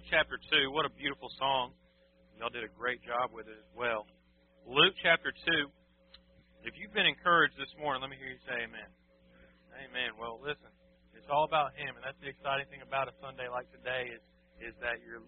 Luke chapter 2. What a beautiful song. Y'all did a great job with it as well. Luke chapter 2. If you've been encouraged this morning, let me hear you say amen. Amen. Well, listen, it's all about Him, and that's the exciting thing about a Sunday like today is that you're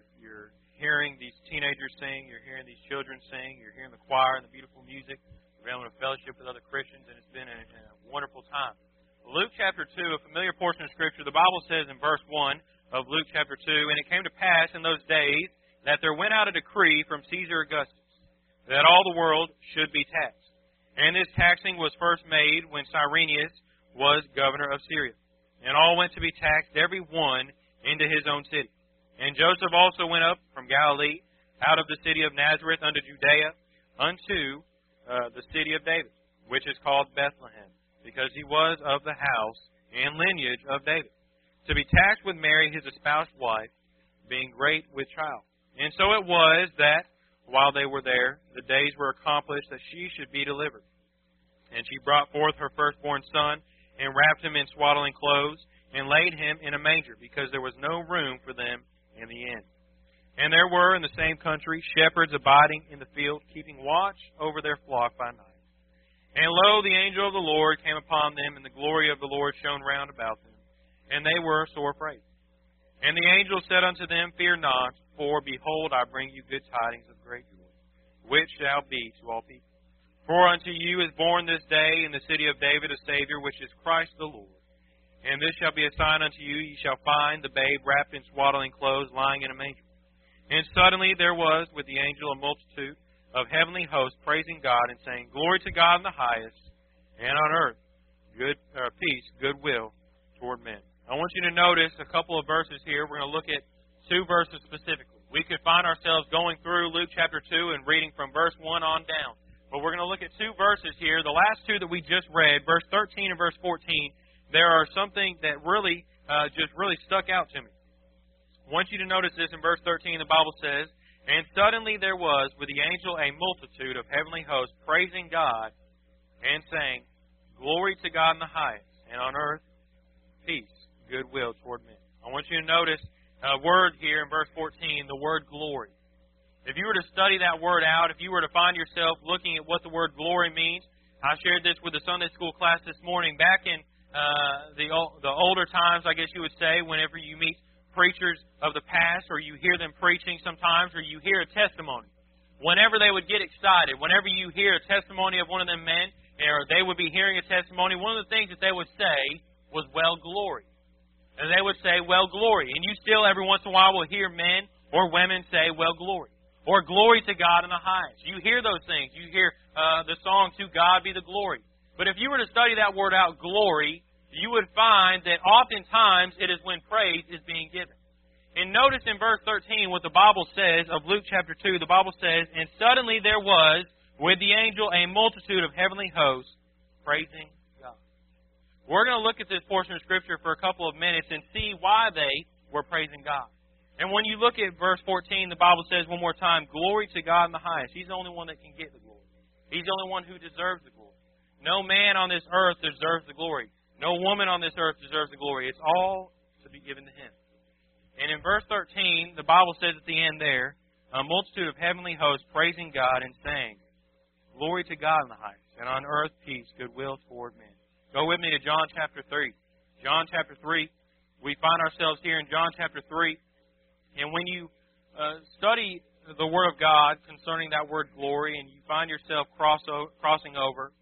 hearing these teenagers sing, you're hearing these children sing, you're hearing the choir and the beautiful music. We're having a fellowship with other Christians, and it's been a wonderful time. Luke chapter 2, a familiar portion of Scripture, the Bible says in verse 1 of Luke chapter 2, "And it came to pass in those days that there went out a decree from Caesar Augustus that all the world should be taxed. And this taxing was first made when Cyrenius was governor of Syria. And all went to be taxed, every one into his own city. And Joseph also went up from Galilee, out of the city of Nazareth unto Judea, unto the city of David, which is called Bethlehem, because he was of the house and lineage of David, to be taxed with Mary, his espoused wife, being great with child. And so it was that, while they were there, the days were accomplished that she should be delivered. And she brought forth her firstborn son, and wrapped him in swaddling clothes, and laid him in a manger, because there was no room for them in the inn. And there were in the same country shepherds abiding in the field, keeping watch over their flock by night. And lo, the angel of the Lord came upon them, and the glory of the Lord shone round about them. And they were sore afraid. And the angel said unto them, Fear not, for behold, I bring you good tidings of great joy, which shall be to all people. For unto you is born this day in the city of David a Savior, which is Christ the Lord. And this shall be a sign unto you, ye shall find the babe wrapped in swaddling clothes, lying in a manger. And suddenly there was with the angel a multitude of heavenly hosts, praising God and saying, Glory to God in the highest, and on earth peace, goodwill toward men. I want you to notice a couple of verses here. We're going to look at two verses specifically. We could find ourselves going through Luke chapter 2 and reading from verse 1 on down. But we're going to look at two verses here. The last two that we just read, verse 13 and verse 14, there are something that really stuck out to me. I want you to notice this in verse 13. The Bible says, And suddenly there was with the angel a multitude of heavenly hosts praising God and saying, Glory to God in the highest, and on earth peace, goodwill toward men. I want you to notice a word here in verse 14, the word glory. If you were to study that word out, if you were to find yourself looking at what the word glory means, I shared this with the Sunday school class this morning. Back in the older times, I guess you would say, whenever you meet preachers of the past, or you hear them preaching sometimes, or you hear a testimony, whenever they would get excited, whenever you hear a testimony of one of them men, or they would be hearing a testimony, one of the things that they would say was, well, glory. And they would say, well, glory. And you still, every once in a while, will hear men or women say, well, glory. Or glory to God in the highest. You hear those things. You hear the song, To God be the glory. But if you were to study that word out, glory, you would find that oftentimes it is when praise is being given. And notice in verse 13 what the Bible says of Luke chapter 2. The Bible says, And suddenly there was with the angel a multitude of heavenly hosts praising God. We're going to look at this portion of Scripture for a couple of minutes and see why they were praising God. And when you look at verse 14, the Bible says one more time, Glory to God in the highest. He's the only one that can get the glory. He's the only one who deserves the glory. No man on this earth deserves the glory. No woman on this earth deserves the glory. It's all to be given to Him. And in verse 13, the Bible says at the end there, a multitude of heavenly hosts praising God and saying, Glory to God in the highest, and on earth peace, goodwill toward men. Go with me to John chapter 3. John chapter 3. We find ourselves here in John chapter 3. And when you study the Word of God concerning that word glory, and you find yourself crossing over,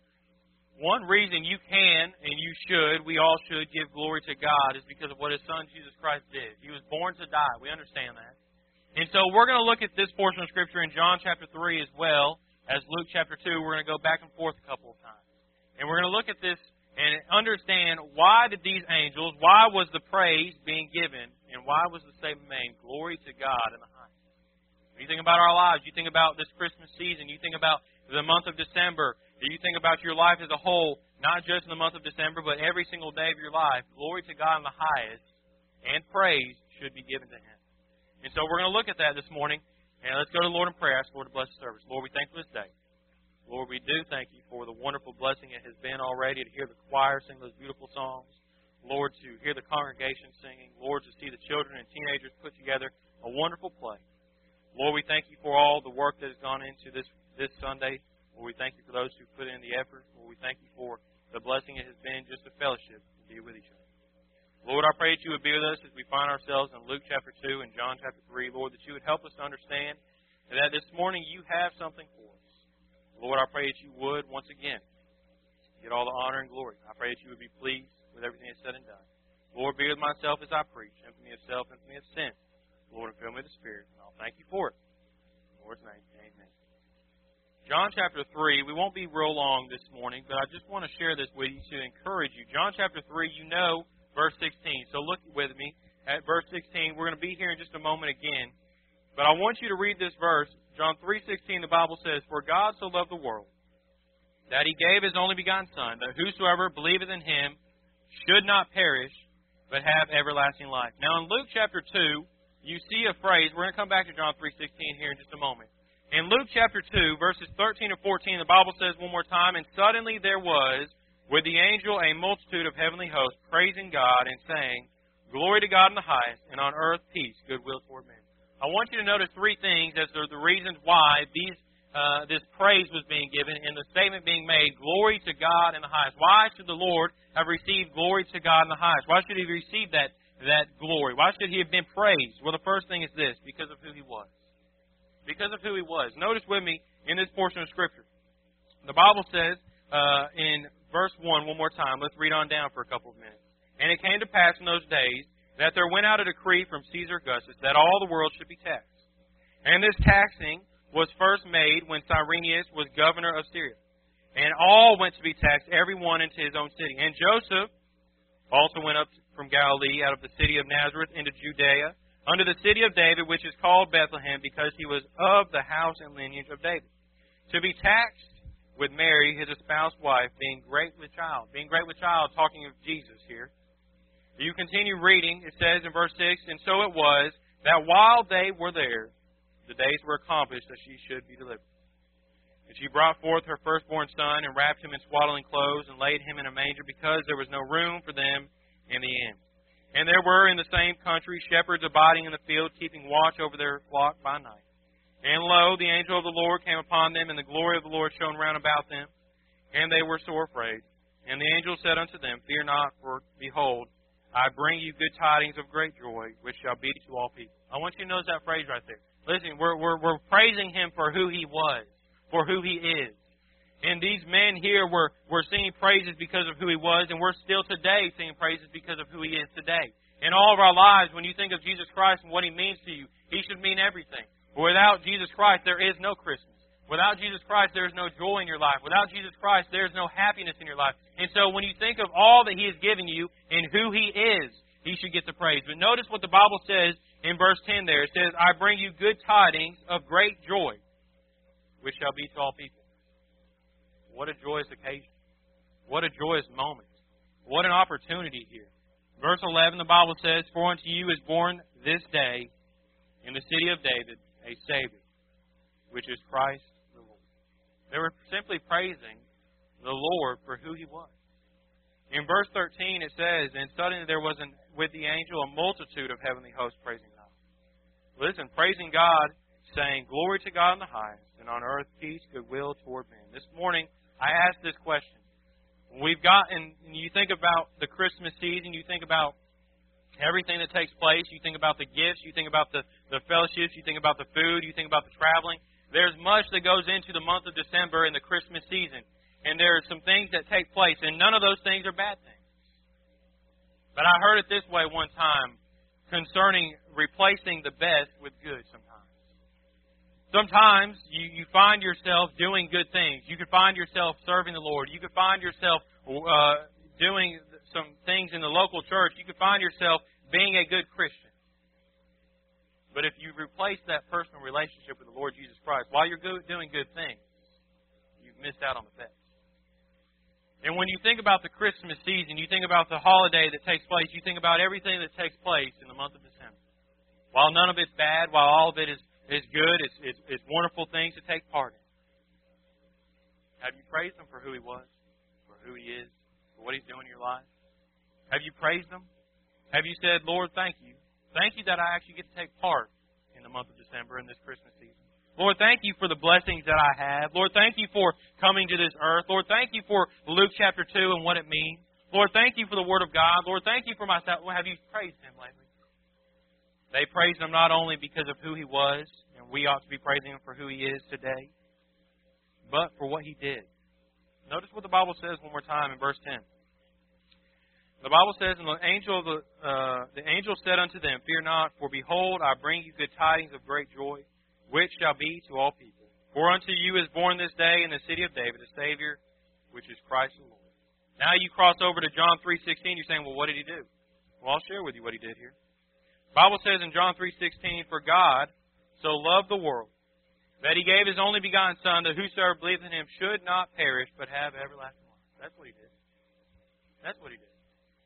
one reason you can and you should, we all should, give glory to God is because of what His Son Jesus Christ did. He was born to die. We understand that. And so we're going to look at this portion of Scripture in John chapter 3 as well as Luke chapter 2. We're going to go back and forth a couple of times. And we're going to look at this and understand why did these angels, why was the praise being given, and why was the statement made, Glory to God in the highest. When you think about our lives, you think about this Christmas season, you think about the month of December, you think about your life as a whole, not just in the month of December, but every single day of your life, glory to God in the highest, and praise should be given to Him. And so we're going to look at that this morning, and let's go to the Lord in prayer, ask the Lord to bless the service. Lord, we thank you for this day. Lord, we do thank you for the wonderful blessing it has been already to hear the choir sing those beautiful songs. Lord, to hear the congregation singing. Lord, to see the children and teenagers put together a wonderful play. Lord, we thank you for all the work that has gone into this Sunday. Lord, we thank you for those who put in the effort. Lord, we thank you for the blessing it has been just a fellowship to be with each other. Lord, I pray that you would be with us as we find ourselves in Luke chapter 2 and John chapter 3. Lord, that you would help us to understand that this morning you have something for us. Lord, I pray that you would, once again, get all the honor and glory. I pray that you would be pleased with everything that's said and done. Lord, be with myself as I preach. Empty me of self, empty me of sin. Lord, and fill me with the Spirit. And I'll thank you for it. In the Lord's name, amen. John chapter 3, we won't be real long this morning, but I just want to share this with you to encourage you. John chapter 3, you know verse 16. So look with me at verse 16. We're going to be here in just a moment again. But I want you to read this verse. John 3:16, the Bible says, "For God so loved the world, that He gave His only begotten Son, that whosoever believeth in Him should not perish, but have everlasting life." Now in Luke chapter 2, you see a phrase. We're going to come back to John 3:16 here in just a moment. In Luke chapter 2, verses 13 and 14, the Bible says one more time, "And suddenly there was with the angel a multitude of heavenly hosts, praising God and saying, Glory to God in the highest, and on earth peace, goodwill toward men." I want you to notice three things as the reasons why this praise was being given and the statement being made, glory to God in the highest. Why should the Lord have received glory to God in the highest? Why should He receive that glory? Why should He have been praised? Well, the first thing is this, because of who He was. Because of who He was. Notice with me in this portion of Scripture. The Bible says in verse 1 one more time. Let's read on down for a couple of minutes. "And it came to pass in those days that there went out a decree from Caesar Augustus that all the world should be taxed. And this taxing was first made when Cyrenius was governor of Syria. And all went to be taxed, every one into his own city. And Joseph also went up from Galilee out of the city of Nazareth into Judea, unto the city of David, which is called Bethlehem, because he was of the house and lineage of David, to be taxed with Mary, his espoused wife, being great with child." Being great with child, talking of Jesus here. You continue reading, it says in verse 6, "And so it was, that while they were there, the days were accomplished that she should be delivered. And she brought forth her firstborn son, and wrapped him in swaddling clothes, and laid him in a manger, because there was no room for them in the inn. And there were in the same country shepherds abiding in the field, keeping watch over their flock by night. And lo, the angel of the Lord came upon them, and the glory of the Lord shone round about them. And they were sore afraid. And the angel said unto them, Fear not, for behold, I bring you good tidings of great joy, which shall be to all people." I want you to notice that phrase right there. Listen, we're praising Him for who He was, for who He is. And these men here were singing praises because of who He was, and we're still today singing praises because of who He is today. In all of our lives, when you think of Jesus Christ and what He means to you, He should mean everything. Without Jesus Christ, there is no Christmas. Without Jesus Christ, there is no joy in your life. Without Jesus Christ, there is no happiness in your life. And so when you think of all that He has given you and who He is, He should get the praise. But notice what the Bible says in verse 10 there. It says, "I bring you good tidings of great joy, which shall be to all people." What a joyous occasion. What a joyous moment. What an opportunity here. Verse 11, the Bible says, "For unto you is born this day in the city of David a Savior, which is Christ the Lord." They were simply praising the Lord for who He was. In verse 13 it says, "And suddenly there was with the angel a multitude of heavenly hosts praising God." Listen, praising God, saying, "Glory to God in the highest, and on earth peace, goodwill toward men." This morning I asked this question. And you think about the Christmas season, you think about everything that takes place, you think about the gifts, you think about the fellowships, you think about the food, you think about the traveling. There's much that goes into the month of December and the Christmas season. And there are some things that take place, and none of those things are bad things. But I heard it this way one time concerning replacing the best with good sometimes. Sometimes you find yourself doing good things. You could find yourself serving the Lord. You could find yourself doing some things in the local church. You could find yourself being a good Christian. But if you replace that personal relationship with the Lord Jesus Christ, while you're doing good things, you've missed out on the best. And when you think about the Christmas season, you think about the holiday that takes place, you think about everything that takes place in the month of December. While none of it's bad, while all of it is good, it's wonderful things to take part in. Have you praised Him for who He was, for who He is, for what He's doing in your life? Have you praised Him? Have you said, Lord, thank you. Thank you that I actually get to take part month of December and this Christmas season. Lord, thank you for the blessings that I have. Lord, thank you for coming to this earth. Lord, thank you for Luke chapter 2 and what it means. Lord, thank you for the Word of God. Lord, thank you for myself. Well, have you praised Him lately? They praised Him not only because of who He was, and we ought to be praising Him for who He is today, but for what He did. Notice what the Bible says one more time in verse 10. The Bible says, and the angel said unto them, Fear not, for behold, I bring you good tidings of great joy, which shall be to all people. For unto you is born this day in the city of David a Savior, which is Christ the Lord. Now you cross over to John 3:16. You're saying, well, what did He do? Well, I'll share with you what He did here. The Bible says in John 3:16, For God so loved the world, that He gave His only begotten Son, that whosoever believeth in Him should not perish, but have everlasting life. That's what He did. That's what He did.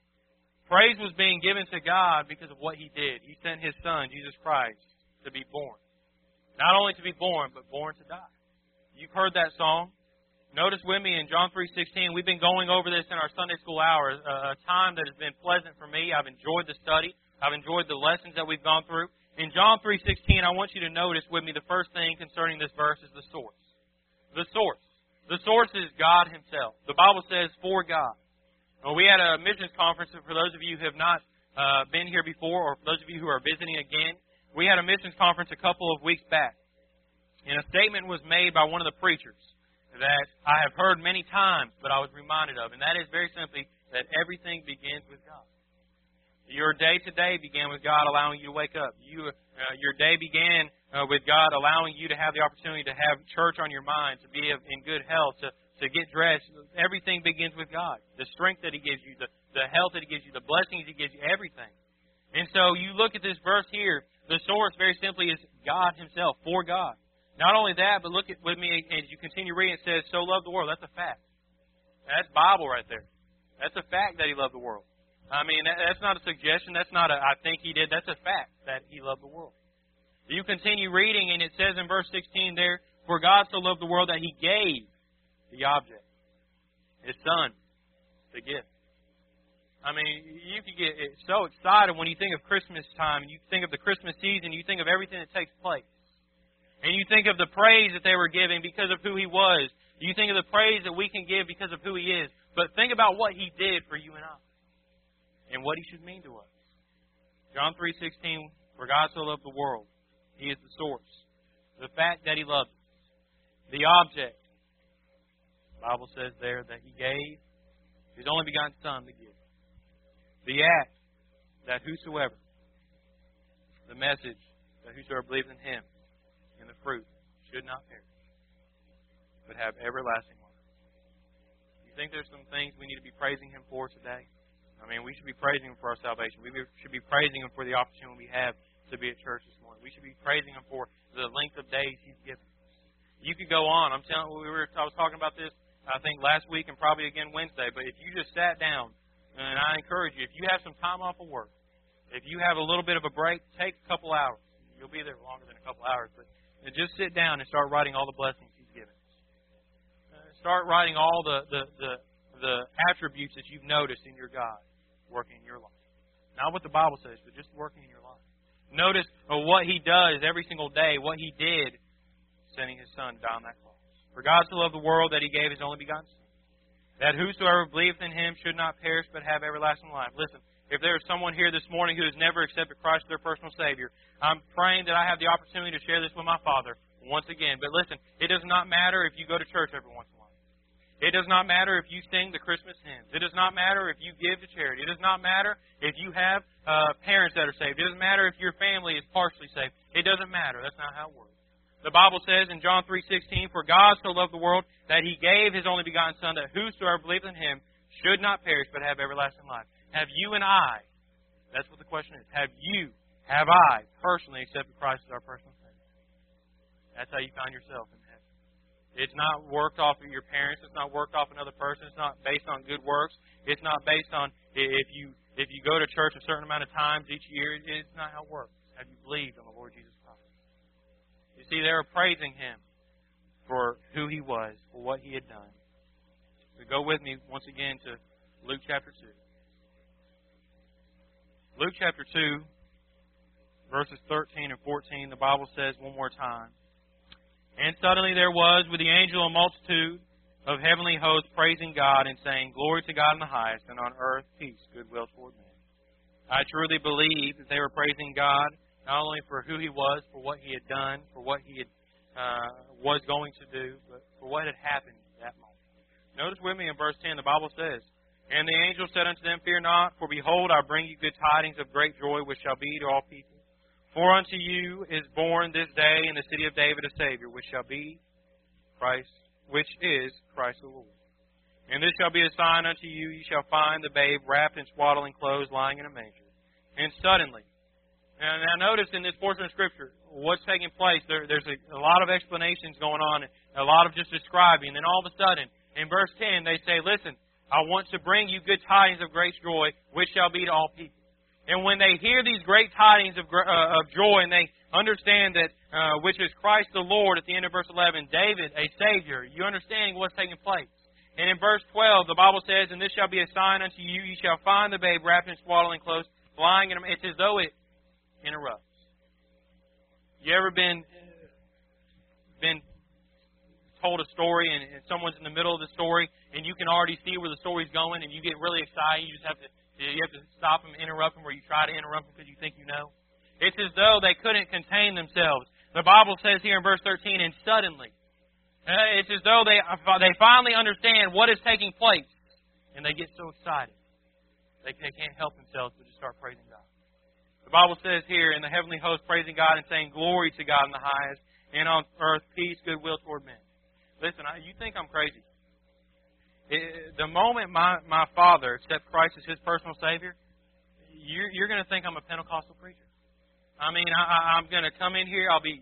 Praise was being given to God because of what He did. He sent His Son, Jesus Christ, to be born. Not only to be born, but born to die. You've heard that song. Notice with me in John 3:16, we've been going over this in our Sunday school hours, a time that has been pleasant for me. I've enjoyed the study. I've enjoyed the lessons that we've gone through. In John 3:16, I want you to notice with me the first thing concerning this verse is the source. The source. The source is God Himself. The Bible says, for God. Well, we had a missions conference, and for those of you who have not been here before, or for those of you who are visiting again, we had a missions conference a couple of weeks back. And a statement was made by one of the preachers that I have heard many times, but I was reminded of. And that is very simply that everything begins with God. Your day today began with God allowing you to wake up. Your day began with God allowing you to have the opportunity to have church on your mind, to be in good health, to get dressed. Everything begins with God. The strength that He gives you, the health that He gives you, the blessings He gives you, everything. And so you look at this verse here, the source very simply is God Himself, for God. Not only that, but look at with me as you continue reading, it says, so loved the world. That's a fact. That's Bible right there. That's a fact that He loved the world. I mean, that's not a suggestion. That's not a I think He did. That's a fact that He loved the world. You continue reading, and it says in verse 16 there, for God so loved the world that He gave the object, His Son, the gift. I mean, you can get so excited when you think of Christmas time, and you think of the Christmas season, you think of everything that takes place. And you think of the praise that they were giving because of who He was. You think of the praise that we can give because of who He is. But think about what He did for you and I. And what He should mean to us. John 3:16, for God so loved the world. He is the source. The fact that He loved us. The object. The Bible says there that He gave His only begotten Son to give. The act that whosoever, the message that whosoever believes in Him, and the fruit, should not perish, but have everlasting life. You think there's some things we need to be praising Him for today? I mean, we should be praising Him for our salvation. We should be praising Him for the opportunity we have to be at church this morning. We should be praising Him for the length of days He's given us. You could go on. I'm telling you, I was talking about this, I think, last week and probably again Wednesday, but if you just sat down, and I encourage you, if you have some time off of work, if you have a little bit of a break, take a couple hours. You'll be there longer than a couple hours, but just sit down and start writing all the blessings He's given us. Start writing all the attributes that you've noticed in your God working in your life. Not what the Bible says, but just working in your life. Notice what He does every single day, what He did, sending His Son down that cross. For God so loved the world that He gave His only begotten Son, that whosoever believeth in Him should not perish but have everlasting life. Listen, if there is someone here this morning who has never accepted Christ as their personal Savior, I'm praying that I have the opportunity to share this with my Father once again. But listen, it does not matter if you go to church every once in a while. It does not matter if you sing the Christmas hymns. It does not matter if you give to charity. It does not matter if you have parents that are saved. It doesn't matter if your family is partially saved. It doesn't matter. That's not how it works. The Bible says in John 3:16, for God so loved the world that He gave His only begotten Son, that whosoever believeth in Him should not perish but have everlasting life. Have you and I, that's what the question is, have I personally accepted Christ as our personal Savior? That's how you find yourself in heaven. It's not worked off of your parents. It's not worked off another person. It's not based on good works. It's not based on if you go to church a certain amount of times each year. It's not how it works. Have you believed on the Lord Jesus Christ? You see, they were praising Him for who He was, for what He had done. So go with me once again to Luke chapter 2. Luke chapter 2 verses 13 and 14, the Bible says one more time, "And suddenly there was with the angel a multitude of heavenly hosts praising God and saying, Glory to God in the highest, and on earth peace, goodwill toward men." I truly believe that they were praising God not only for who He was, for what He had done, for what He had was going to do, but for what had happened at that moment. Notice with me in verse 10, the Bible says, "And the angel said unto them, Fear not, for behold, I bring you good tidings of great joy, which shall be to all people. For unto you is born this day in the city of David a Savior, which shall be Christ, which is Christ the Lord. And this shall be a sign unto you, ye shall find the babe wrapped in swaddling clothes, lying in a manger." And suddenly, now notice in this portion of Scripture, what's taking place, there's a lot of explanations going on, a lot of just describing, and then all of a sudden, in verse 10, they say, "Listen, I want to bring you good tidings of great joy, which shall be to all people." And when they hear these great tidings of joy, and they understand that, which is Christ the Lord, at the end of verse 11, David, a Savior, you understand what's taking place. And in verse 12, the Bible says, "And this shall be a sign unto you, ye shall find the babe wrapped in swaddling clothes, lying in a..." It's as though it interrupts. You ever been told a story and someone's in the middle of the story and you can already see where the story's going and you get really excited? You have to stop them, interrupt them, or you try to interrupt them because you think you know. It's as though they couldn't contain themselves. The Bible says here in verse 13, "And suddenly," it's as though they finally understand what is taking place, and they get so excited they can't help themselves but just start praising God. The Bible says here, "In the heavenly host praising God and saying, Glory to God in the highest, and on earth peace, goodwill toward men." Listen, you think I'm crazy. The moment my father accepts Christ as his personal Savior, you're going to think I'm a Pentecostal preacher. I mean, I'm going to come in here. I'll be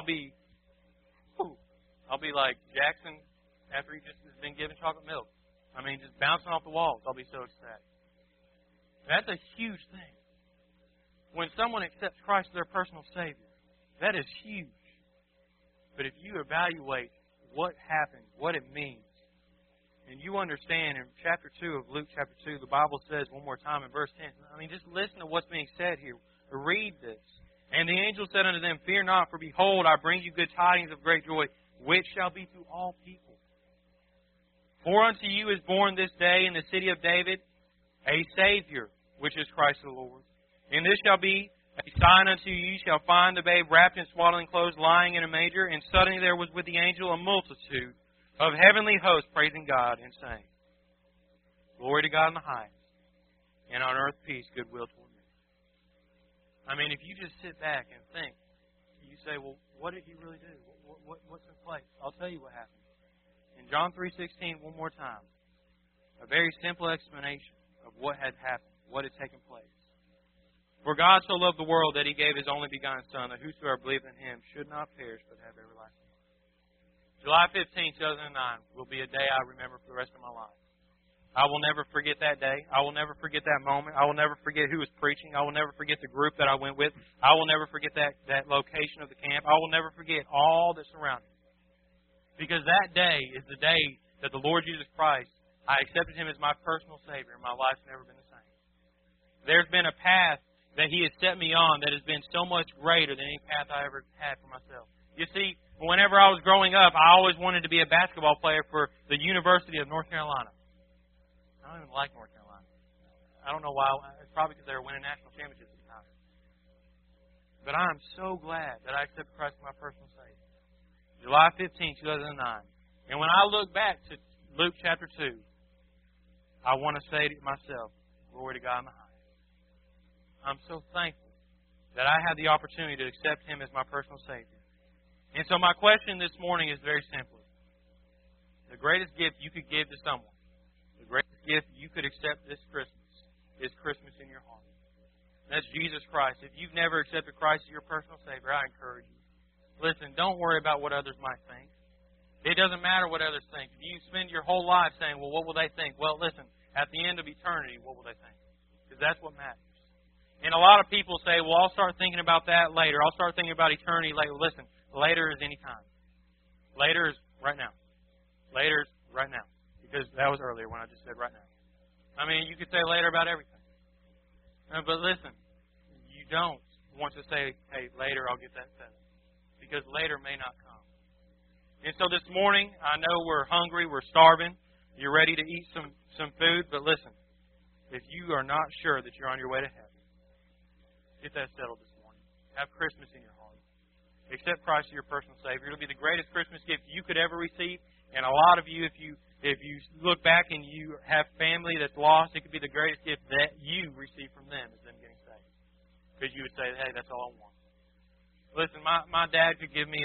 like Jackson after he just has been given chocolate milk. I mean, just bouncing off the walls. I'll be so ecstatic. That's a huge thing. When someone accepts Christ as their personal Savior, that is huge. But if you evaluate what happened, what it means, and you understand in chapter 2 of Luke chapter 2, the Bible says one more time in verse 10, I mean, just listen to what's being said here. Read this. "And the angel said unto them, Fear not, for behold, I bring you good tidings of great joy, which shall be to all people. For unto you is born this day in the city of David a Savior, which is Christ the Lord. And this shall be a sign unto you, ye shall find the babe wrapped in swaddling clothes, lying in a manger. And suddenly there was with the angel a multitude of heavenly hosts praising God and saying, Glory to God in the highest, and on earth peace, goodwill toward men." I mean, if you just sit back and think, you say, well, what did He really do? What took place? I'll tell you what happened. In John 3:16, one more time, a very simple explanation of what had happened, what had taken place. "For God so loved the world that He gave His only begotten Son, that whosoever believeth in Him should not perish but have everlasting life." July 15, 2009 will be a day I remember for the rest of my life. I will never forget that day. I will never forget that moment. I will never forget who was preaching. I will never forget the group that I went with. I will never forget that location of the camp. I will never forget all that surrounded me. Because that day is the day that the Lord Jesus Christ, I accepted Him as my personal Savior, and my life's never been the same. There's been a path that He has set me on that has been so much greater than any path I ever had for myself. You see, whenever I was growing up, I always wanted to be a basketball player for the University of North Carolina. I don't even like North Carolina. I don't know why. It's probably because they were winning national championships at the time. But I am so glad that I accepted Christ as my personal Savior. July 15, 2009. And when I look back to Luke chapter 2, I want to say to myself, Glory to God in the highest. I'm so thankful that I had the opportunity to accept Him as my personal Savior. And so my question this morning is very simple. The greatest gift you could give to someone, the greatest gift you could accept this Christmas is Christmas in your heart. That's Jesus Christ. If you've never accepted Christ as your personal Savior, I encourage you. Listen, don't worry about what others might think. It doesn't matter what others think. If you spend your whole life saying, well, what will they think? Well, listen, at the end of eternity, what will they think? Because that's what matters. And a lot of people say, well, I'll start thinking about that later. I'll start thinking about eternity later. Listen, later is any time. Later is right now. Later is right now. Because that was earlier when I just said right now. I mean, you could say later about everything. But listen, you don't wants to say, hey, later I'll get that settled. Because later may not come. And so this morning, I know we're hungry, we're starving, you're ready to eat some food, but listen, if you are not sure that you're on your way to heaven, get that settled this morning. Have Christmas in your heart. Accept Christ as your personal Savior. It'll be the greatest Christmas gift you could ever receive. And a lot of you, if you look back and you have family that's lost, it could be the greatest gift that you receive from them is them getting saved. Because you would say, hey, that's all I want. Listen, my dad could give me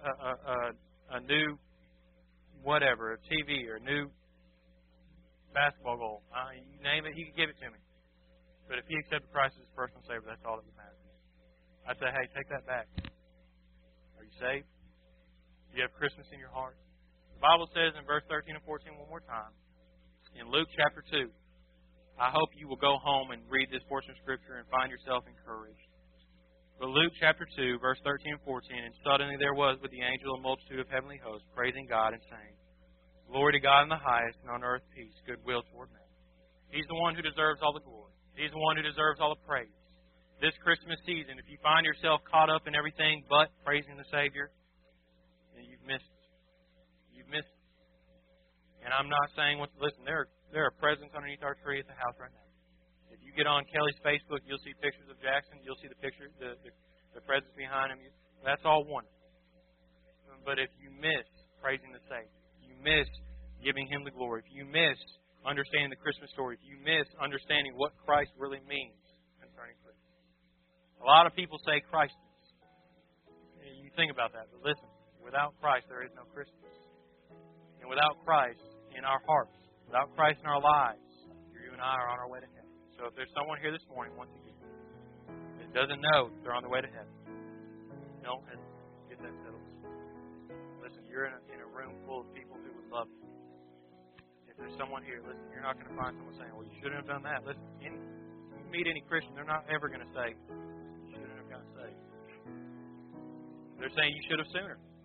a new whatever, a TV or a new basketball goal. You name it, he could give it to me. But if he accepted Christ as his personal Savior, that's all that would matter to me. I'd say, hey, take that back. Are you saved? Do you have Christmas in your heart? The Bible says in verse 13 and 14 one more time, in Luke chapter 2, I hope you will go home and read this portion of Scripture and find yourself encouraged. But Luke chapter 2, verse 13 and 14, and suddenly there was with the angel a multitude of heavenly hosts, praising God and saying, Glory to God in the highest, and on earth peace, goodwill toward men. He's the one who deserves all the glory. He's the one who deserves all the praise. This Christmas season, if you find yourself caught up in everything but praising the Savior, then you've missed it. You've missed it. And I'm not saying listen, there are presents underneath our tree at the house right now. If you get on Kelly's Facebook, you'll see pictures of Jackson. You'll see the presents behind him. That's all wonderful. But if you miss praising the Savior, you miss giving Him the glory, if you miss understanding the Christmas story, if you miss understanding what Christ really means concerning Christmas. A lot of people say Christmas. You think about that, but listen, without Christ there is no Christmas. And without Christ in our hearts, without Christ in our lives, you and I are on our way to heaven. So if there's someone here this morning, once again, that doesn't know that they're on their way to heaven, don't get that settled. Listen, you're in a room full of people who would love you. If there's someone here, listen, you're not going to find someone saying, well, you shouldn't have done that. Listen, you meet any Christian, they're not ever going to say, you shouldn't have gotten saved. They're saying you should have sooner.